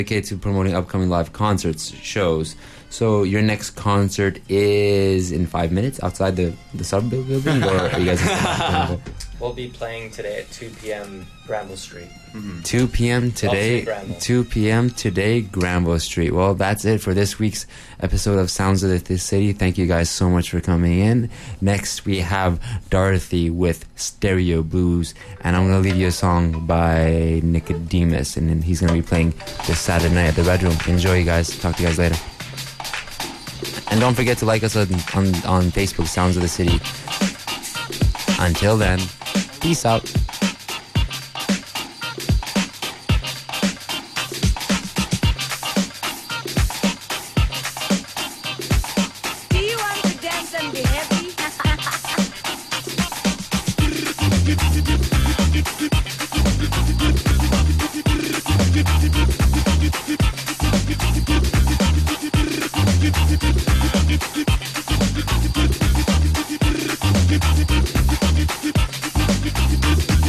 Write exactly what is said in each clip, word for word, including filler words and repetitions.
dedicated to promoting upcoming live concerts, shows. So your next concert is in five minutes outside the the sub building, or are you guys? We'll be playing today at two p.m. Granville Street. Mm-hmm. two p.m. today. two p.m. today, Granville Street. Well, that's it for this week's episode of Sounds of the City. Thank you guys so much for coming in. Next, we have Dorothy with Stereo Blues, and I'm gonna leave you a song by Nicodemus, and then he's gonna be playing this Saturday night at the Red Room. Enjoy, you guys. Talk to you guys later. And don't forget to like us on, on, on Facebook, Sounds of the City. Until then, peace out. Do you want to dance and be happy? We'll be right back.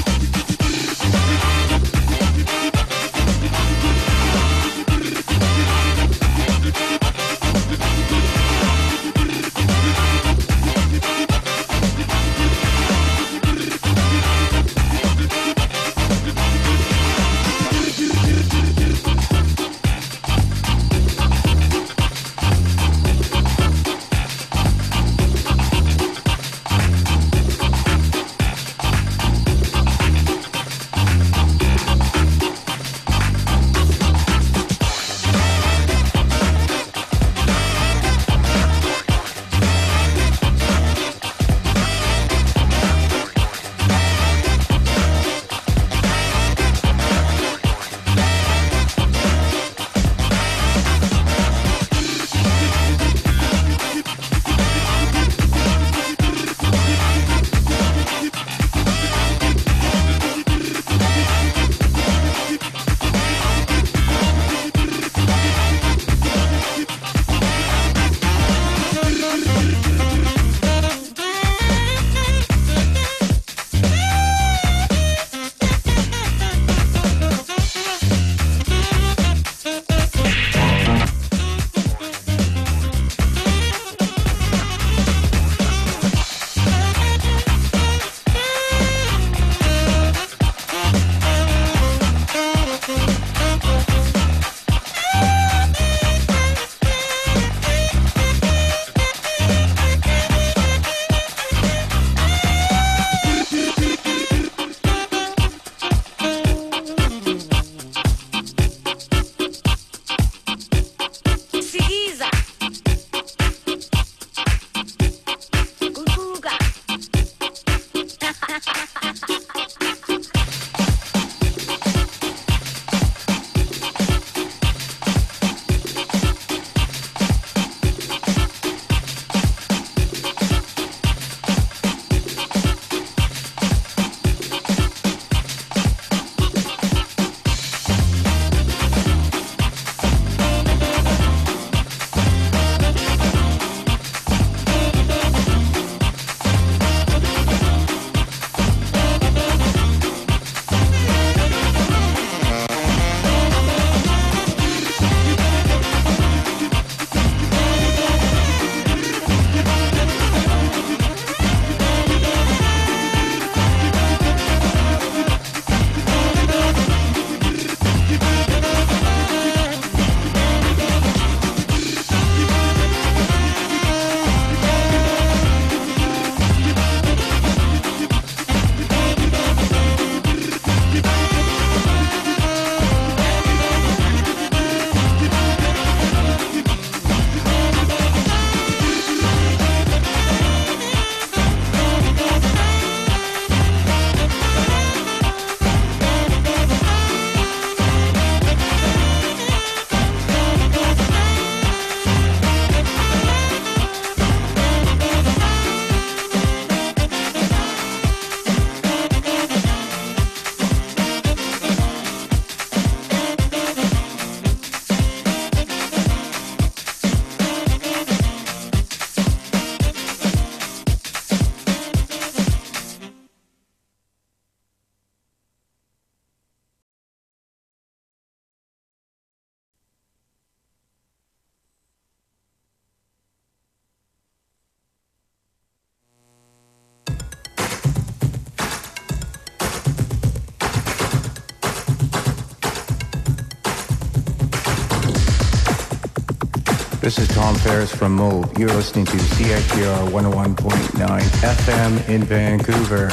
This is Tom Ferris from Move. You're listening to C I T R one oh one point nine F M in Vancouver.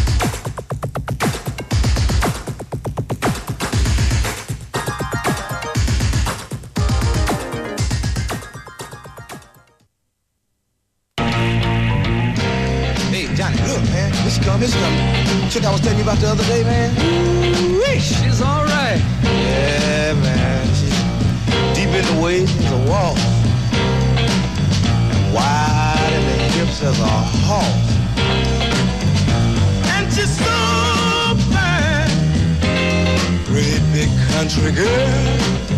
Hey, Johnny, look, man. Here she come, here she come. Chick I was telling you about the other day, man. Ooh-wee, she's all right. Yeah, man. She's deep in the waist as a wall. And wide in the hips as a horse. And she's so fine. Great big country girl.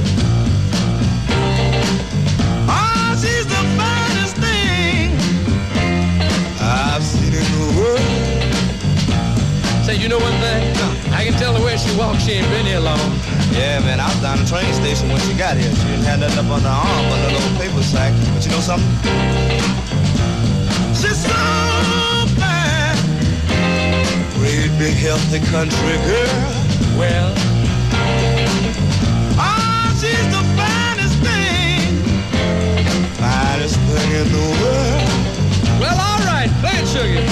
Oh, she's the finest thing I've seen in the world. Say, you know one thing? No. I can tell the way she walks, she ain't been here long. Yeah, man, I was down the train station when she got here. She didn't have nothing up on her arm but a little paper sack. But you know something? She's so fine. Great big healthy country girl. Well, oh, she's the finest thing. Finest thing in the world. well, all right. Play it, sugar.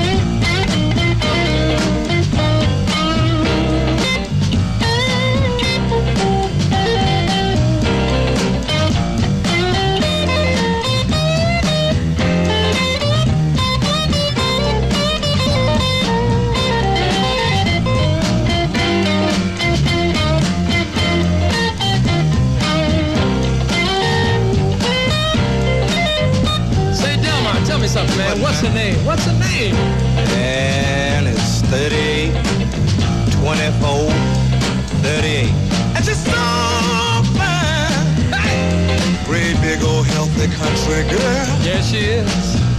Tell me something, man. What's her name? What's her name? And it's thirty-eight, twenty-four, thirty-eight. And she's so fine. Hey! Great big old healthy country girl. Yeah, she is.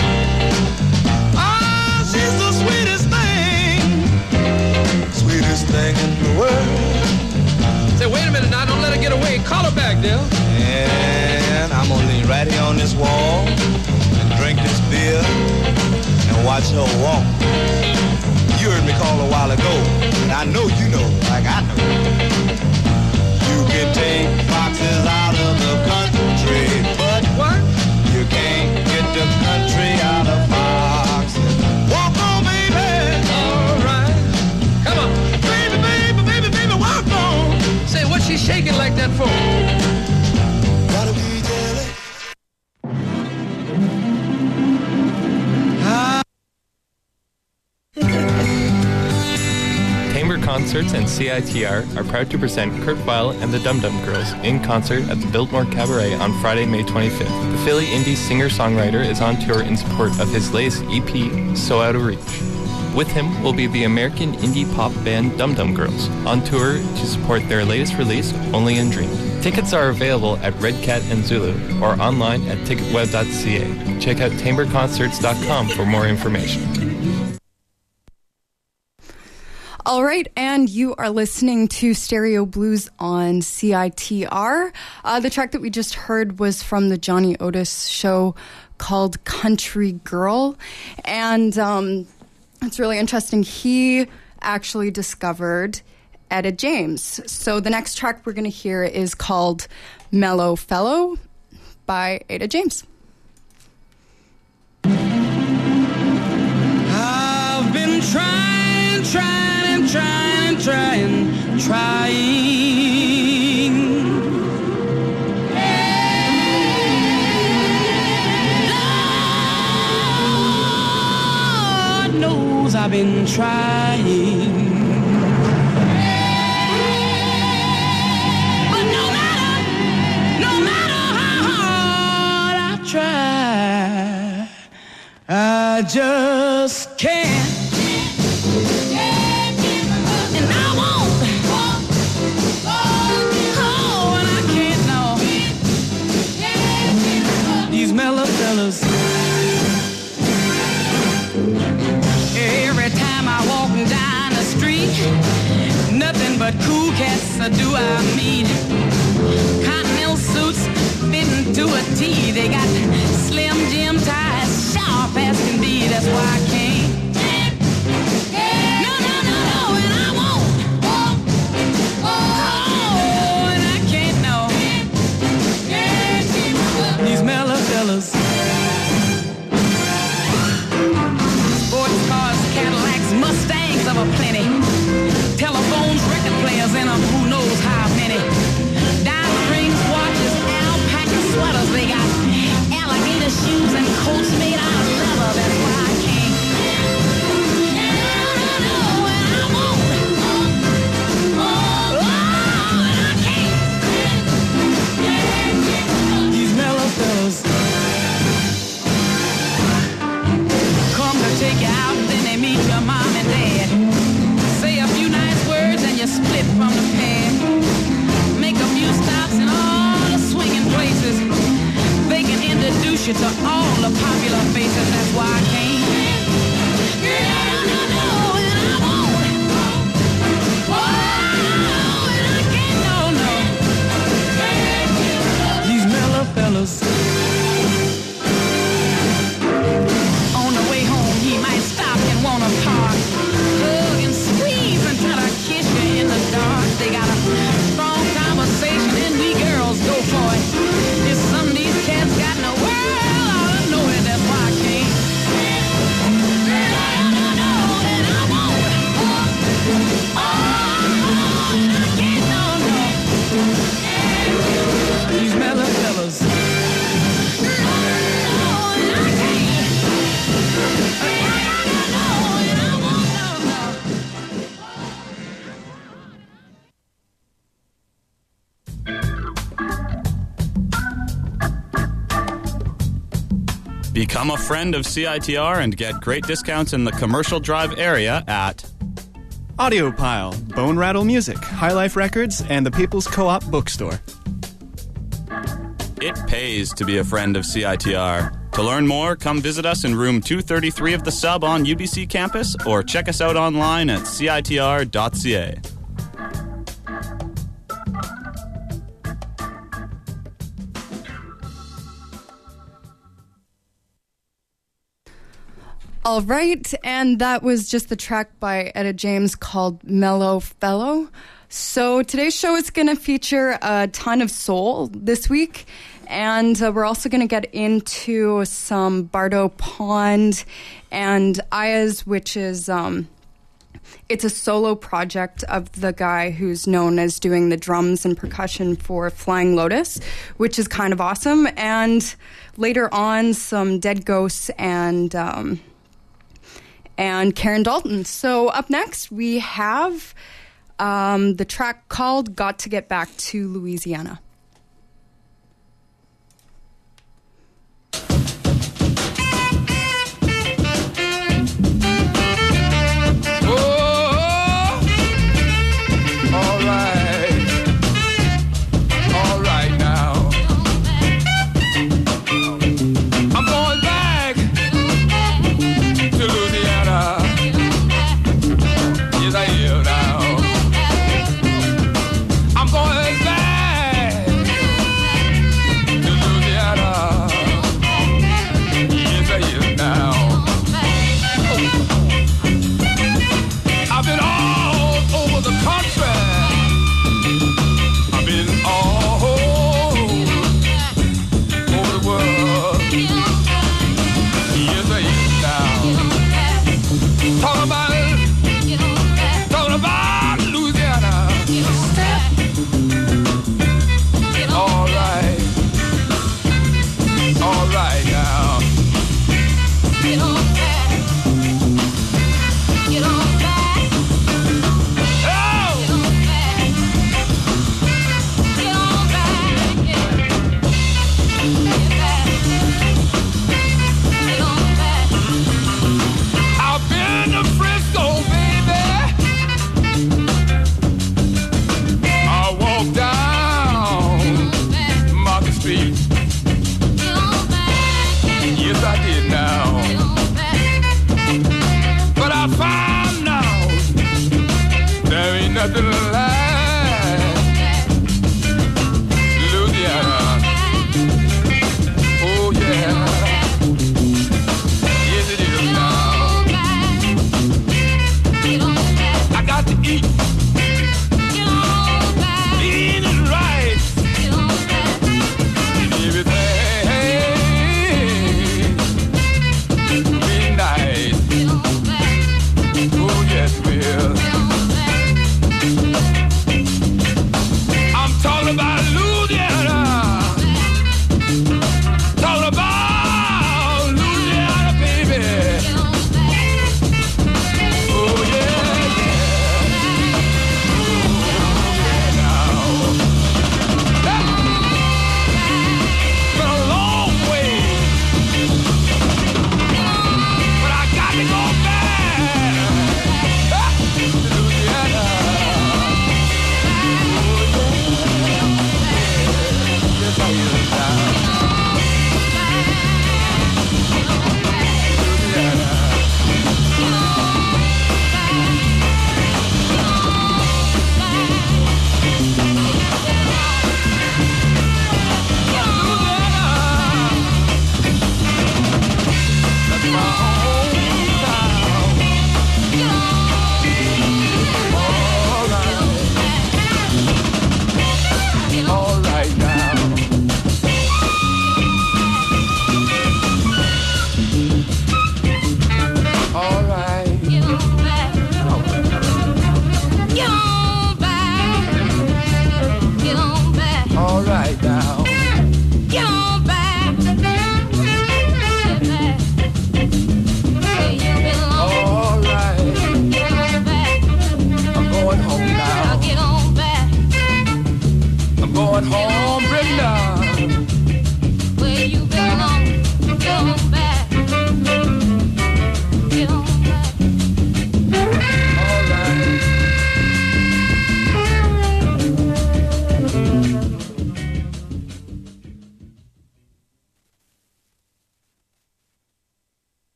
Oh, she's the sweetest thing. Sweetest thing in the world. Say, wait a minute now. Don't let her get away. Call her back, Dale. And I'm gonna lean right here on this wall. Drink this beer and watch her walk. You heard me call a while ago, and I know you know, like I know. You can take foxes out of the country, but what? You can't get the country out of foxes. Walk on, baby. All right. Come on. Baby, baby, baby, baby, walk on. Say, what's she shaking like that for? Gotta be jelly. Chamber Concerts and C I T R are proud to present Kurt Weill and the Dum Dum Girls in concert at the Biltmore Cabaret on Friday, May twenty-fifth. The Philly indie singer-songwriter is on tour in support of his latest E P, So Out of Reach. With him will be the American indie pop band Dum Dum Girls, on tour to support their latest release, Only in Dreams. Tickets are available at Red Cat and Zulu or online at ticket web dot c a. Check out chamber concerts dot com for more information. All right, and you are listening to Stereo Blues on C I T R. Uh, the track that we just heard was from the Johnny Otis show called Country Girl. And um, it's really interesting. He actually discovered Etta James. So the next track we're going to hear is called Mellow Fellow by Etta James. I've been trying, trying. Trying, trying, trying. Lord knows I've been trying. But no matter, no matter how hard I try, I just can't. Fellas. Every time I walk down the street, nothing but cool cats do I meet. Continental suits fitting to a T. They got slim Jim ties, sharp as can be. That's why I can't. No, no, no, no, and I won't. Oh, and I can't, no. you to all the popular faces. That's why I came. Girl, no, no, and I won't. Oh, and I can't, no, no. These mellow fellas. On the way home, he might stop and wanna park. Hug and squeeze and try to kiss you in the dark. They got a strong conversation and we girls go for it. There's some of these cats got in the world, all I know it, that's why I came. Girl, no, no, and I won't. Oh, and I can't, no, no. These mellow fellas. Become a friend of C I T R and get great discounts in the Commercial Drive area at Audiopile, Bone Rattle Music, High Life Records, and the People's Co-op Bookstore. It pays to be a friend of C I T R. To learn more, come visit us in room two thirty-three of the Sub on U B C campus or check us out online at C I T R dot C A. All right, and that was just the track by Etta James called Mellow Fellow. So today's show is going to feature a ton of soul this week, and uh, we're also going to get into some Bardo Pond and Ayaz, which is um, it's a solo project of the guy who's known as doing the drums and percussion for Flying Lotus, which is kind of awesome. And later on, some Dead Ghosts and um, and Karen Dalton. So up next, we have um, the track called Got to Get Back to Louisiana. I'm going back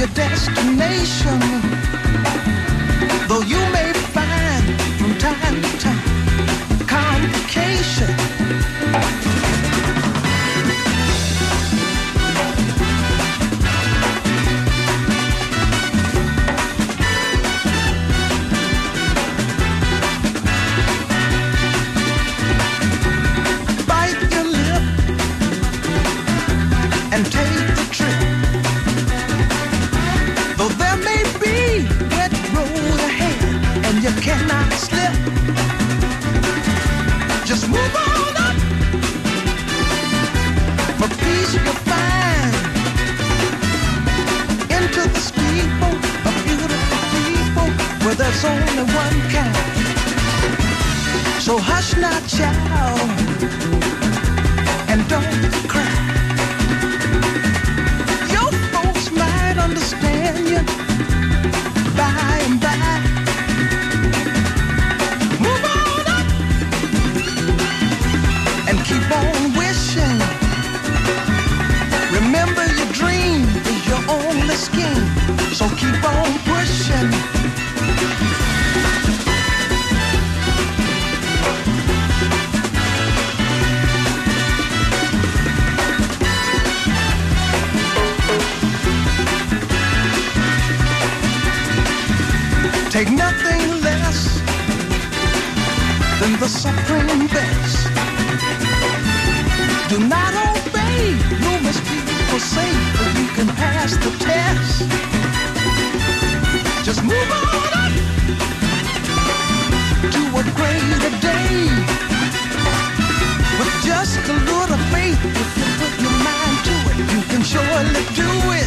your destination. Though you may find from time to time complication. Bite your lip and take the trip. Though there may be wet road ahead and you cannot slip, just move on up. For peace you'll find into the steeple of beautiful people where there's only one kind. So hush now, child, and don't cry. Your folks might understand you by and by. Move on up and keep on wishing. Remember your dream is your only scheme, so keep on pushing. Take nothing less than the supreme best. Do not obey rumors people say, but you can pass the test. Just move on up to a greater day. With just a little faith, if you put your mind to it, you can surely do it.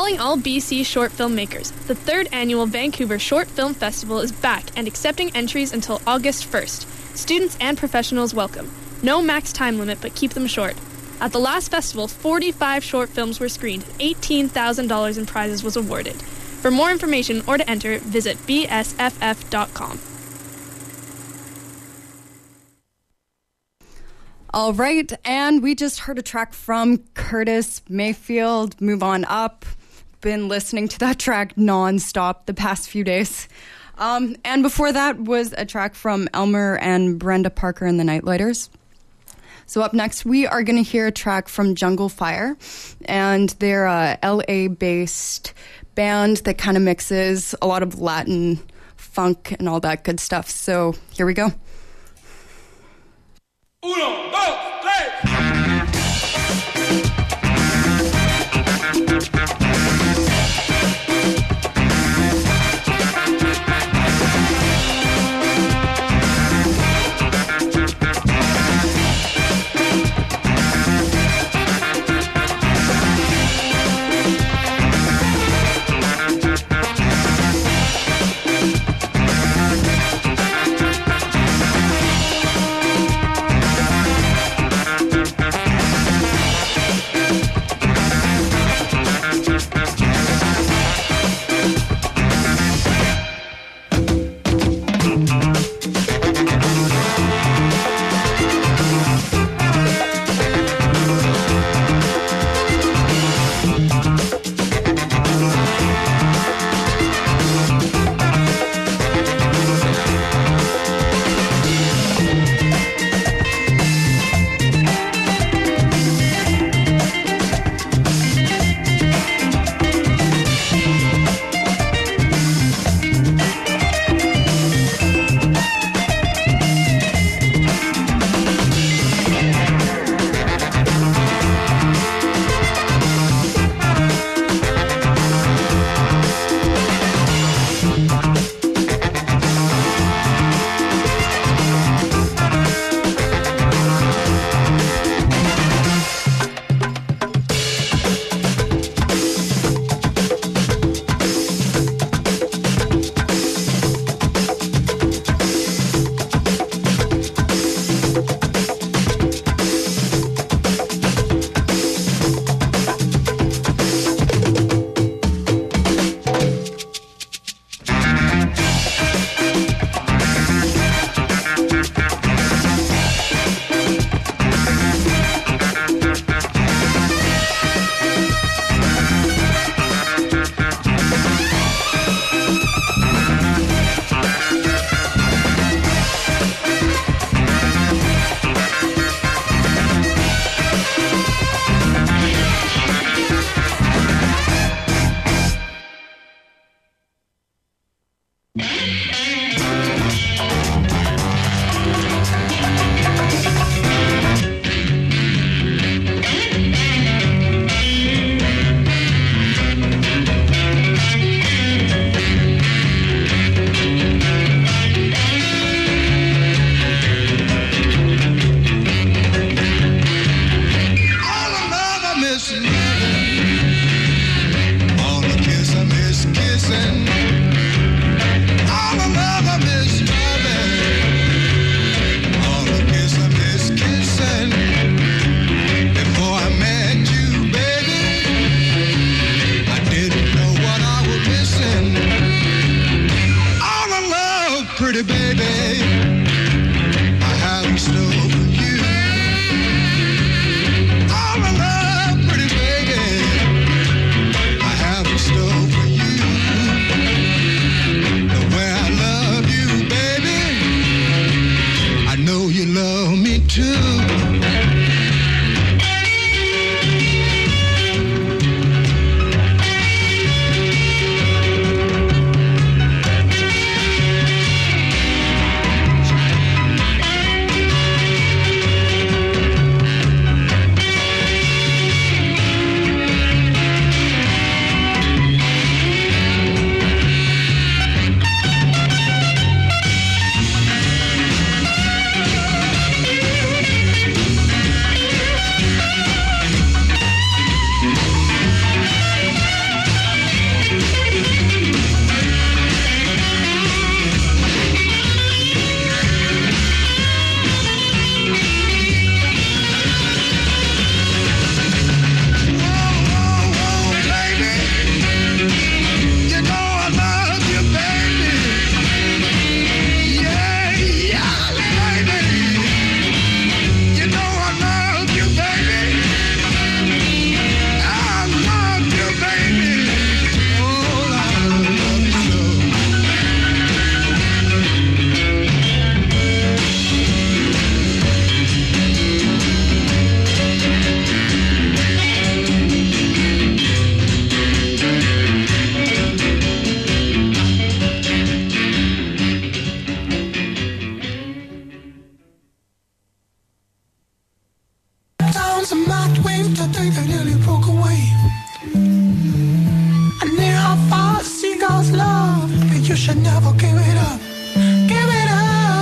Calling all B C short film makers. The third annual Vancouver Short Film Festival is back and accepting entries until August first. Students and professionals welcome. No max time limit, but keep them short. At the last festival, forty-five short films were screened and eighteen thousand dollars in prizes was awarded. For more information or to enter, visit b s f f dot com. All right, and we just heard a track from Curtis Mayfield, Move On Up. Been listening to that track nonstop the past few days. Um, and before that was a track from Elmer and Brenda Parker and the Nightlighters. So up next, we are going to hear a track from Jungle Fire, and they're a L A-based band that kind of mixes a lot of Latin funk and all that good stuff. So here we go. Uno, dos, tres. All the love you should never give it up. Give it up.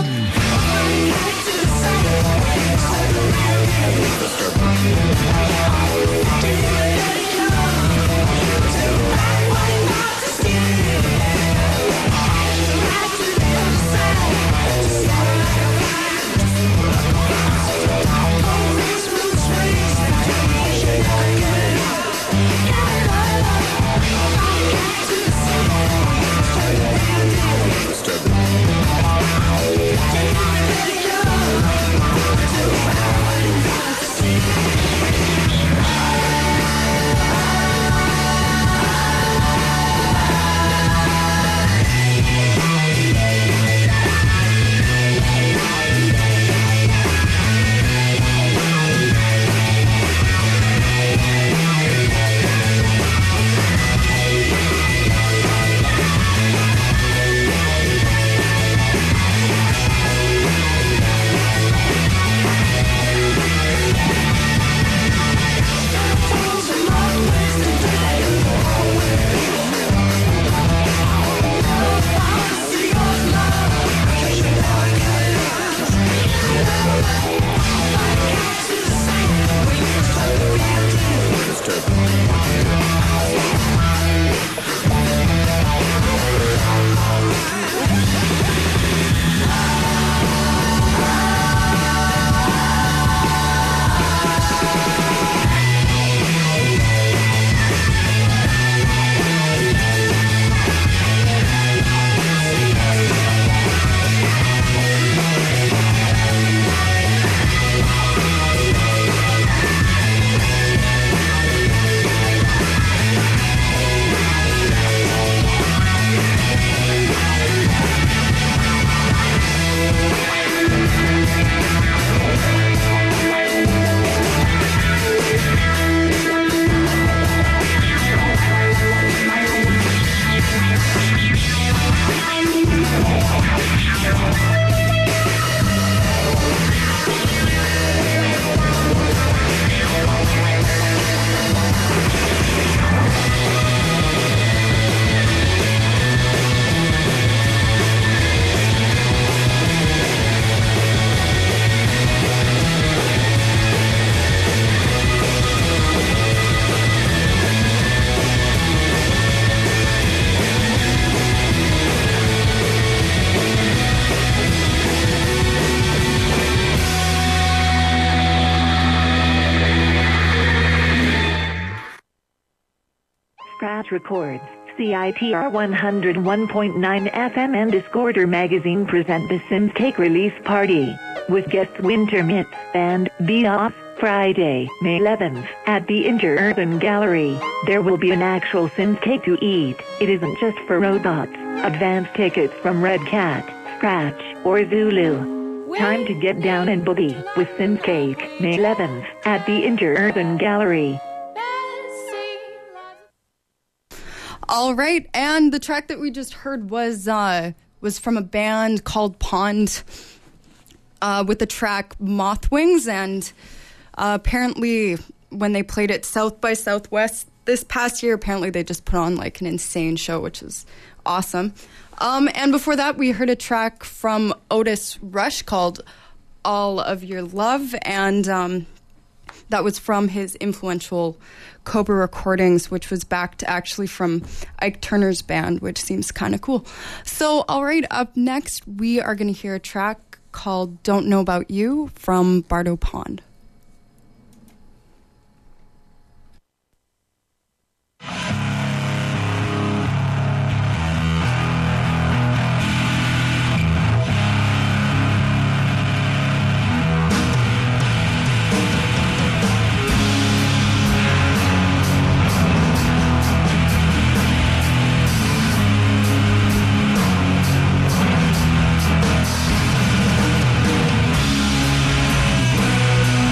Records, C I T R one oh one point nine F M and Discorder Magazine present the Sims Cake Release Party with guests Winter Mitts and Be Off Friday, May eleventh at the Interurban Gallery. There will be an actual Sims cake to eat. It isn't just for robots. Advance tickets from Red Cat, Scratch, or Zulu. Time to get down and boogie with Sims Cake, May eleventh at the Interurban Gallery. All right, and the track that we just heard was uh, was from a band called Pond uh, with the track Moth Wings, and uh, apparently when they played at South by Southwest this past year, apparently they just put on like an insane show, which is awesome. Um, and before that, we heard a track from Otis Rush called All of Your Love, and um, that was from his influential Cobra Recordings, which was backed actually from Ike Turner's band, which seems kind of cool. So, all right, up next, we are going to hear a track called Don't Know About You from Bardo Pond. Thank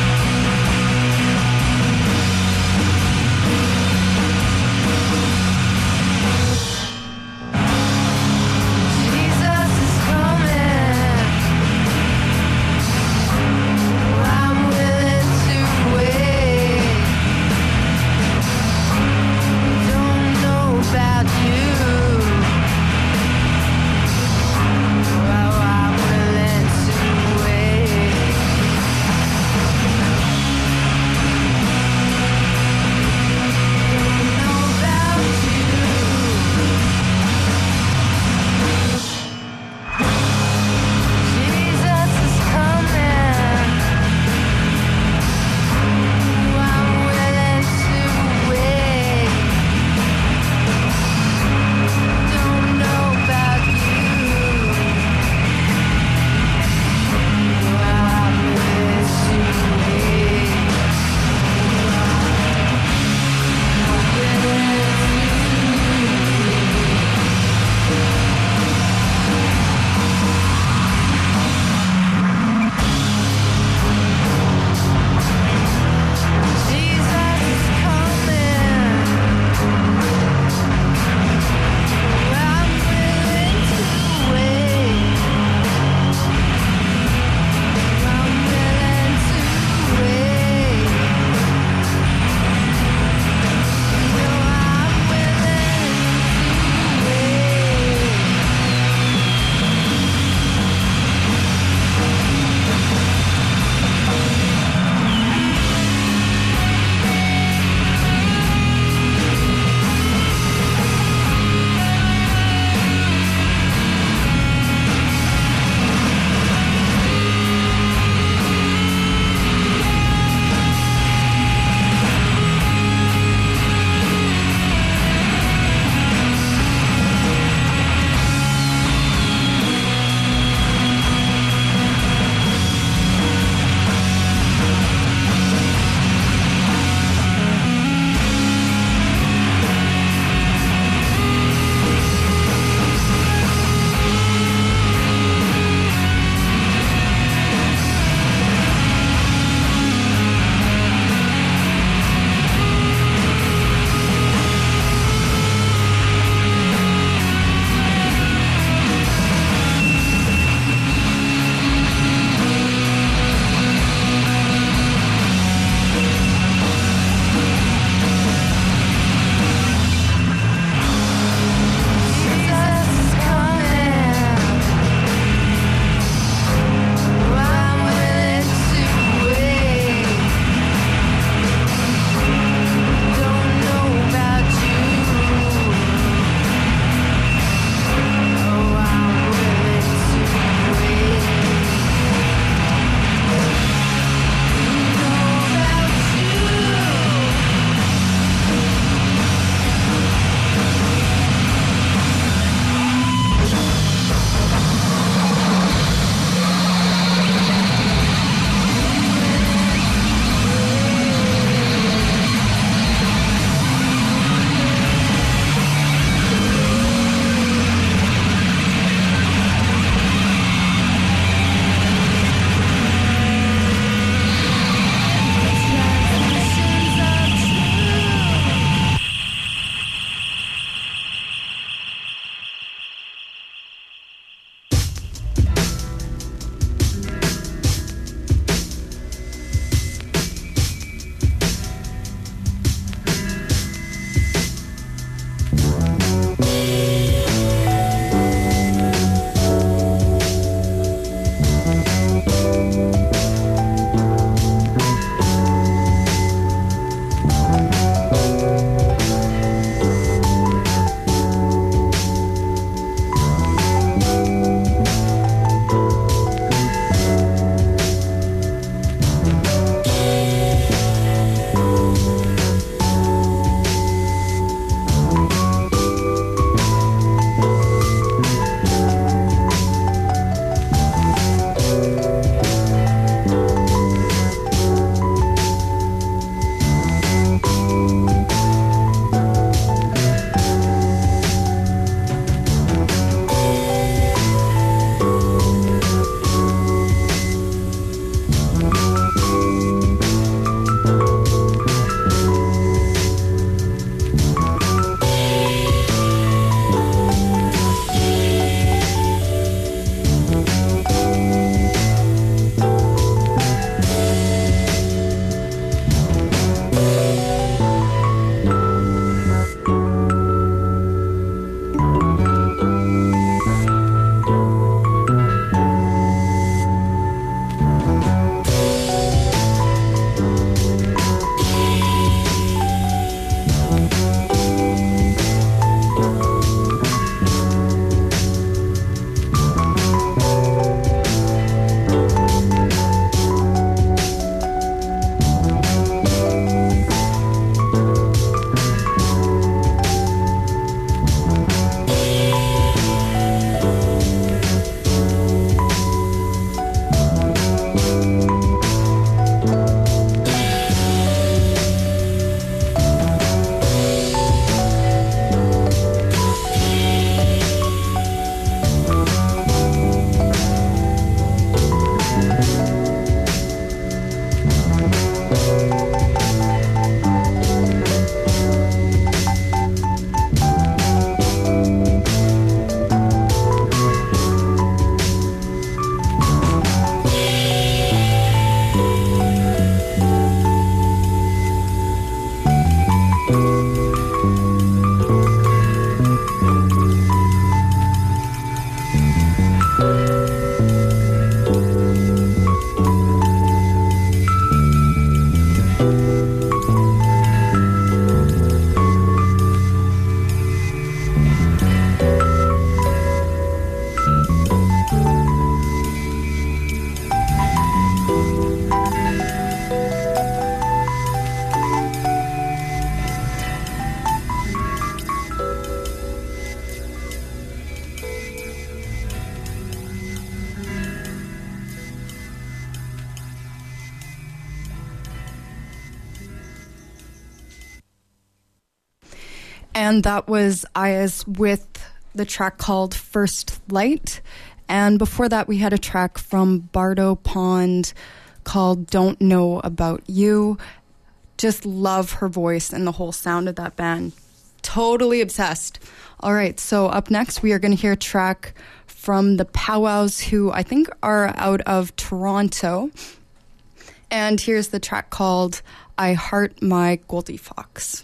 And that was Ayaz with the track called First Light. And before that, we had a track from Bardo Pond called Don't Know About You. Just love her voice and the whole sound of that band. Totally obsessed. All right, so up next, we are going to hear a track from the Powwows, who I think are out of Toronto. And here's the track called I Heart My Goldie Fox.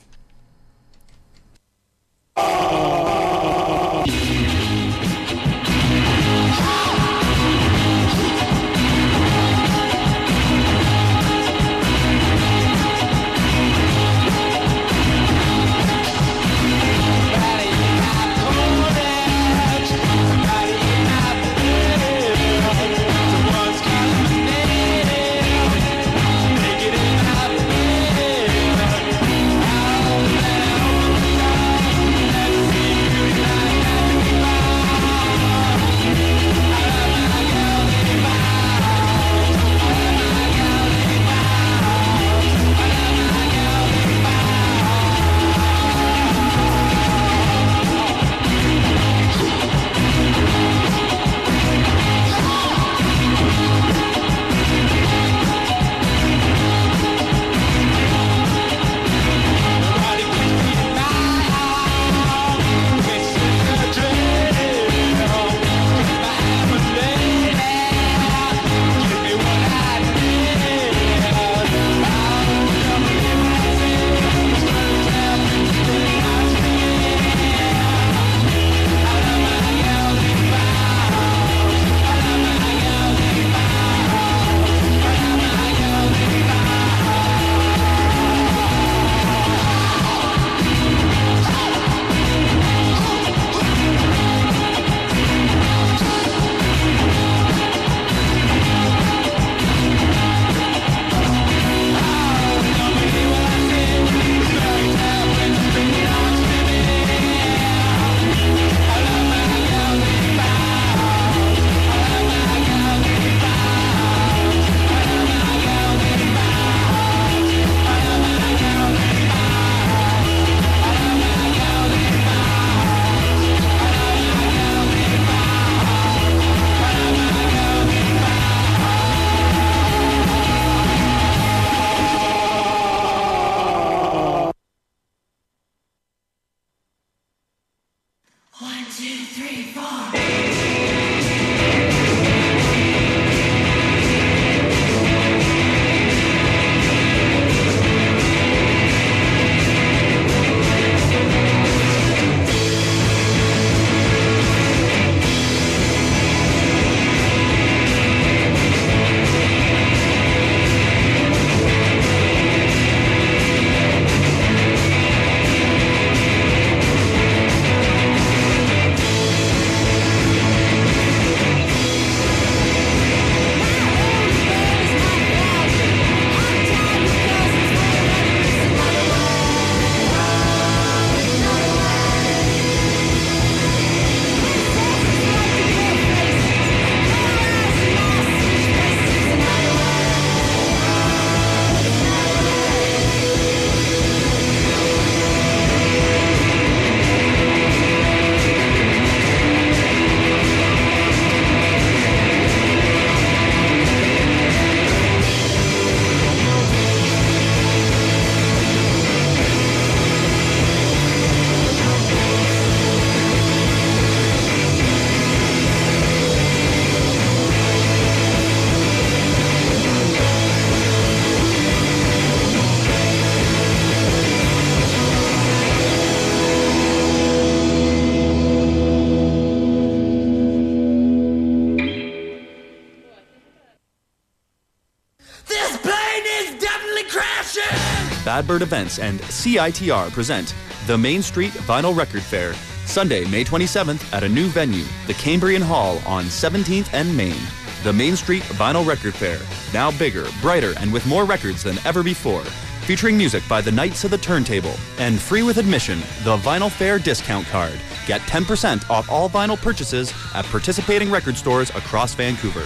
Bad Bird Events and C I T R present the Main Street Vinyl Record Fair, Sunday, May twenty-seventh at a new venue, the Cambrian Hall on seventeenth and Main. The Main Street Vinyl Record Fair, now bigger, brighter, and with more records than ever before. Featuring music by the Knights of the Turntable. And free with admission, the Vinyl Fair discount card. Get ten percent off all vinyl purchases at participating record stores across Vancouver.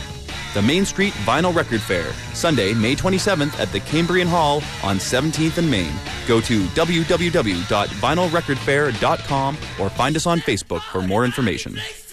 The Main Street Vinyl Record Fair, Sunday, May twenty-seventh at the Cambrian Hall on seventeenth and Main. Go to w w w dot vinyl record fair dot com or find us on Facebook for more information.